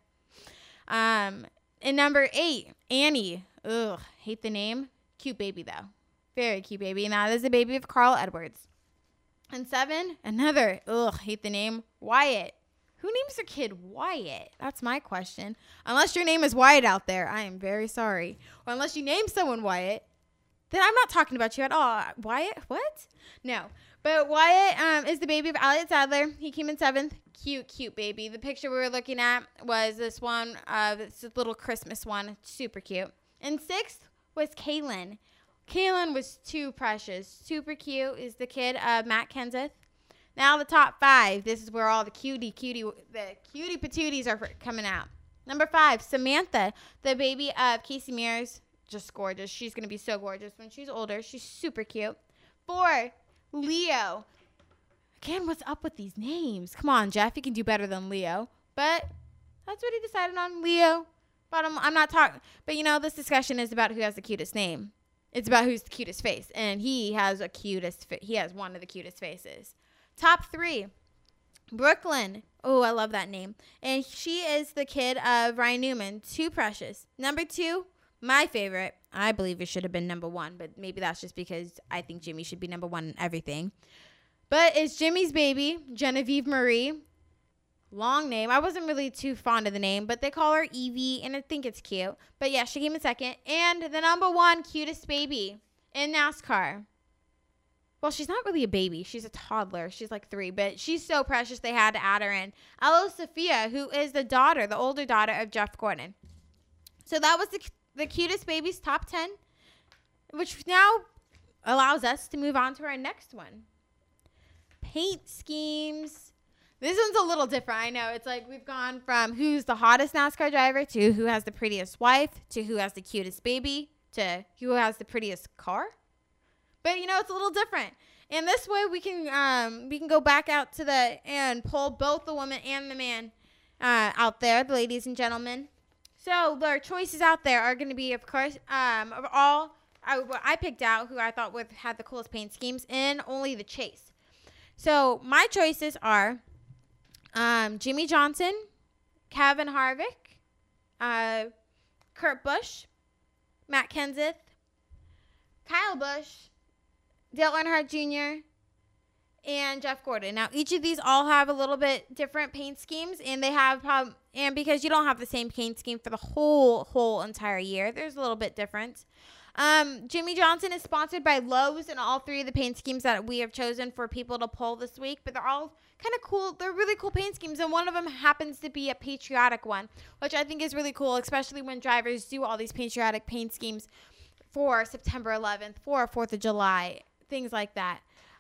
In number 8, Annie. Ugh, hate the name. Cute baby, though. Very cute baby. And that is the baby of Carl Edwards. And 7, another, hate the name, Wyatt. Who names their kid Wyatt? That's my question. Unless your name is Wyatt out there, I am very sorry. Or unless you name someone Wyatt, then I'm not talking about you at all. Wyatt? What? No. But Wyatt is the baby of Elliot Sadler. He came in 7th. Cute, cute baby. The picture we were looking at was this one, this little Christmas one. Super cute. In 6th was Kaylin. Kaylin was too precious. Super cute is the kid of Matt Kenseth. Now the top 5. This is where all the cutie patooties are coming out. Number 5, Samantha, the baby of Casey Mears. Just gorgeous. She's going to be so gorgeous when she's older. She's super cute. 4, Leo. Again, what's up with these names? Come on, Jeff. You can do better than Leo. But that's what he decided on, Leo. But I'm not talking. But, this discussion is about who has the cutest name. It's about who's the cutest face. And he has one of the cutest faces. Top 3, Brooklyn. Oh, I love that name. And she is the kid of Ryan Newman. Too precious. Number 2, my favorite. I believe it should have been number 1. But maybe that's just because I think Jimmy should be number 1 in everything. But it's Jimmy's baby, Genevieve Marie. Long name. I wasn't really too fond of the name, but they call her Evie, and I think it's cute. But yeah, she came in 2nd. And the number 1 cutest baby in NASCAR. Well, she's not really a baby. She's a toddler. She's like 3, but she's so precious they had to add her in. Ella Sophia, who is the older daughter of Jeff Gordon. So that was the cutest babies top 10, which now allows us to move on to our next one. Paint schemes. This one's a little different. I know. It's like we've gone from who's the hottest NASCAR driver to who has the prettiest wife to who has the cutest baby to who has the prettiest car. But, it's a little different. And this way we can go back out and pull both the woman and the man out there, the ladies and gentlemen. So their choices out there are going to be, of course, of all I picked out who I thought had the coolest paint schemes in only the chase. So my choices are Jimmy Johnson, Kevin Harvick, Kurt Busch, Matt Kenseth, Kyle Busch, Dale Earnhardt Jr., and Jeff Gordon. Now, each of these all have a little bit different paint schemes, and they have and because you don't have the same paint scheme for the whole entire year, there's a little bit difference. Jimmy Johnson is sponsored by Lowe's and all 3 of the paint schemes that we have chosen for people to pull this week, but they're all kind of cool. They're really cool paint schemes, and one of them happens to be a patriotic one, which I think is really cool, especially when drivers do all these patriotic paint schemes for September 11th, for 4th of July, things like that.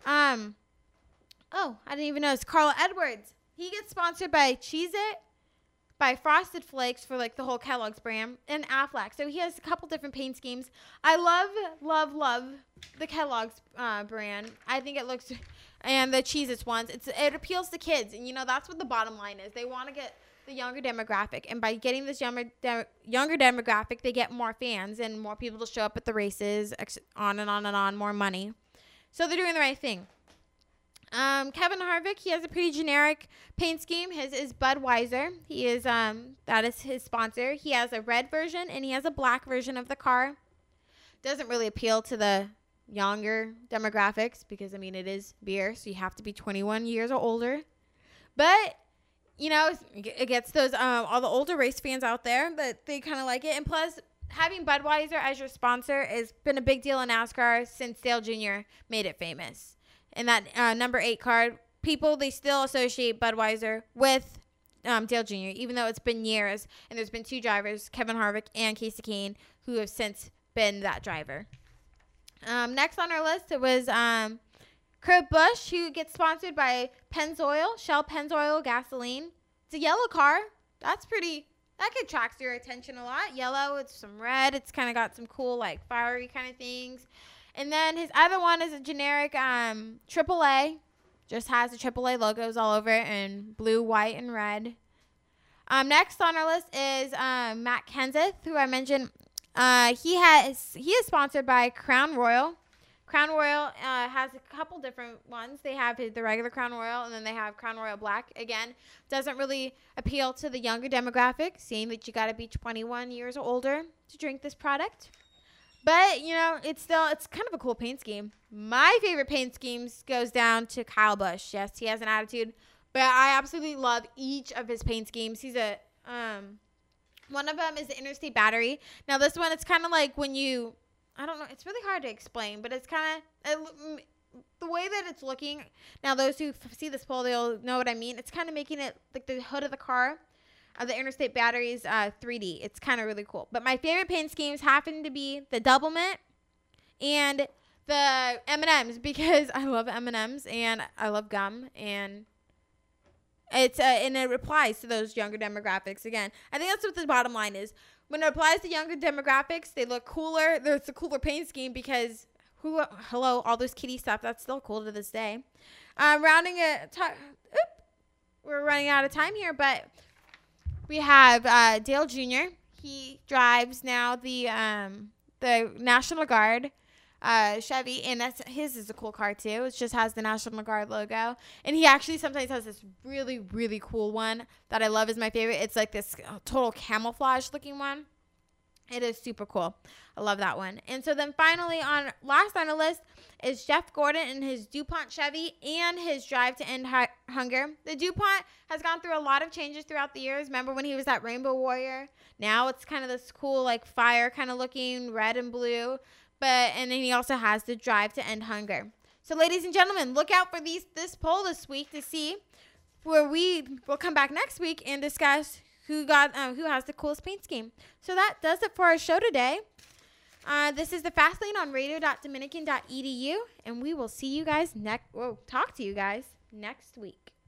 I didn't even know. It's Carl Edwards. He gets sponsored by Cheez-It, by Frosted Flakes for like the whole Kellogg's brand, and Aflac. So he has a couple different paint schemes. I love the Kellogg's brand. I think it looks, and the Cheez-Its ones. It appeals to kids, and that's what the bottom line is. They want to get the younger demographic, and by getting this younger demographic, they get more fans and more people to show up at the races, on and on and on, more money. So they're doing the right thing. Kevin Harvick, he has a pretty generic paint scheme. His is Budweiser. He is that is his sponsor. He has a red version and he has a black version of the car. Doesn't really appeal to the younger demographics because it is beer, so you have to be 21 years or older. But it gets those all the older race fans out there that they kind of like it. And plus, having Budweiser as your sponsor has been a big deal in NASCAR since Dale Jr. made it famous. And that number 8 card, they still associate Budweiser with Dale Jr., even though it's been years. And there's been 2 drivers, Kevin Harvick and Kasey Kahne, who have since been that driver. Next on our list, it was Kurt Busch, who gets sponsored by Pennzoil, Shell Pennzoil gasoline. It's a yellow car. That attracts your attention a lot. Yellow, it's some red. It's kind of got some cool, like, fiery kind of things. And then his other one is a generic AAA. Just has the AAA logos all over it in blue, white, and red. Next on our list is Matt Kenseth, who I mentioned. He is sponsored by Crown Royal. Crown Royal has a couple different ones. They have the regular Crown Royal, and then they have Crown Royal Black. Again, doesn't really appeal to the younger demographic, seeing that you got to be 21 years or older to drink this product. But, you know, it's kind of a cool paint scheme. My favorite paint schemes goes down to Kyle Busch. Yes, he has an attitude. But I absolutely love each of his paint schemes. He's a, one of them is the Interstate Battery. Now, this one, it's kind of like when you, I don't know, it's really hard to explain. But it's kind of, the way that it's looking, now those who see this pole, they'll know what I mean. It's kind of making it like the hood of the car. The Interstate Batteries 3D. It's kind of really cool. But my favorite paint schemes happen to be the Double Mint and the M&Ms because I love M&Ms and I love gum, and and it applies to those younger demographics. Again, I think that's what the bottom line is. When it applies to younger demographics, they look cooler. There's a cooler paint scheme because hello, all those kitty stuff, that's still cool to this day. We're running out of time here, but we have Dale Jr. He drives now the National Guard Chevy, and his is a cool car too. It just has the National Guard logo, and he actually sometimes has this really, really cool one that I love. Is my favorite. It's like this total camouflage looking one. It is super cool. I love that one. And so then finally, last on the list is Jeff Gordon and his DuPont Chevy and his Drive to End Hunger. The DuPont has gone through a lot of changes throughout the years. Remember when he was that Rainbow Warrior? Now it's kind of this cool like fire kind of looking red and blue. And then he also has the Drive to End Hunger. So ladies and gentlemen, look out for this poll this week to see where we will come back next week and discuss who has the coolest paint scheme. So that does it for our show today. This is the Fast Lane on radio.dominican.edu, and we will see you guys talk to you guys next week.